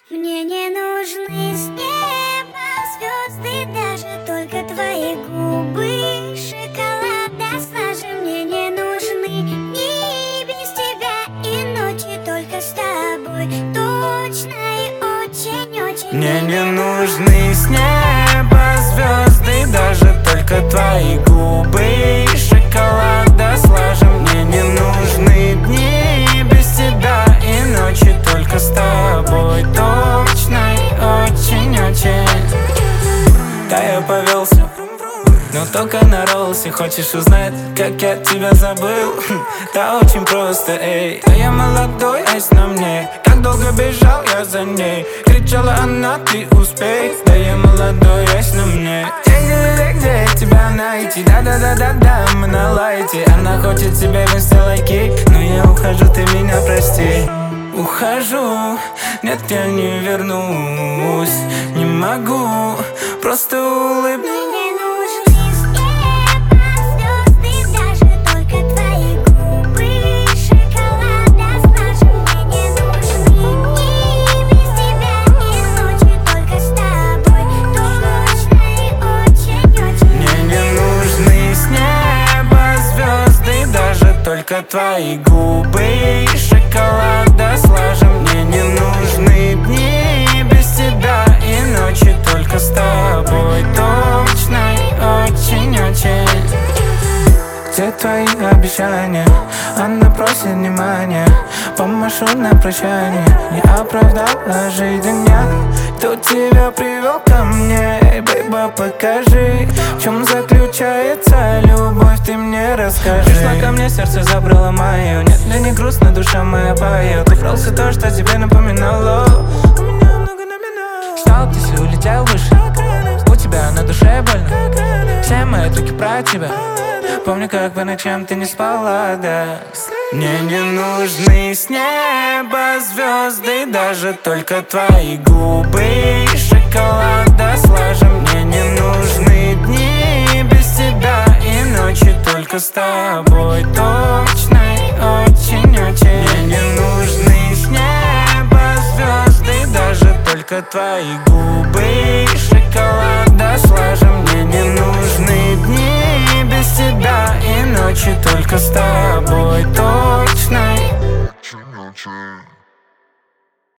Мне не нужны с неба звезды, даже только твои губы шоколада слажи. Мне не нужны дни без тебя и ночи только с тобой. Точно и очень-очень. Мне не нужны с неба звезды, даже только твои губы шоколада слажи. Мне не нужны дни без тебя и ночи только с тобой. Точно и очень-очень. Да, я повелся, но только на роллсе. Хочешь узнать, как я тебя забыл? Да очень просто, эй. Да я молодой, айс на мне. Как долго бежал я за ней. Кричала она, ты успей. Да я молодой, айс на мне. Где тебя найти? Да-да-да-да-да, мы на лайте. Она хочет себе в инста-лайки, но я ухожу, ты меня прости. Ухожу, нет, я не вернусь. Не могу, просто улыбнусь. Мне не нужны с неба звезды, даже только твои губы шоколада слажи. Мне не нужны дни без тебя и ночи только с тобой. Точно и очень-очень. Мне не нужны с неба звезды, даже только твои губы шоколада слажи. Мне не нужны дни без тебя и ночи только с тобой. Точно и очень-очень. Где твои обещания? Она просит внимания. Помашу на прощание. Не оправдала жизнь дня. Кто тебя привел ко мне? Эй, бейба, покажи, в чем заключается любовь, ты мне расскажи. Пришла ко мне, сердце забрало мое. Нет, мне не грустно, душа моя поет. Убрал все то, что тебе напоминало. У меня много номинал. Встал птиц и улетел выше. У тебя на душе больно. Все мои треки про тебя. Помню, как по ночам ты не спала, да. Мне не нужны с неба звезды, даже только твои губы шоколада слажи. Мне не нужны дни без тебя и ночи только с тобой. Точно и очень-очень. Мне не нужны с неба звезды, даже только твои губы